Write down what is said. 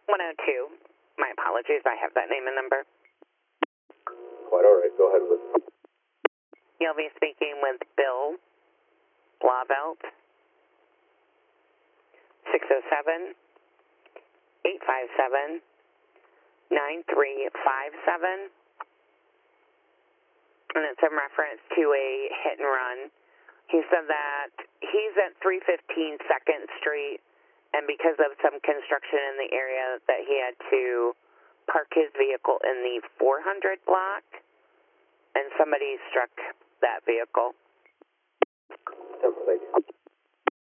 102. My apologies. I have that name and number. Quite all right. Go ahead with it. You'll be speaking with Bill Blauvelt. 607 857 9357. And it's in reference to a hit and run. He said that he's at 315 2nd Street, and because of some construction in the area that he had to park his vehicle in the 400 block, and somebody struck that vehicle. Thank you.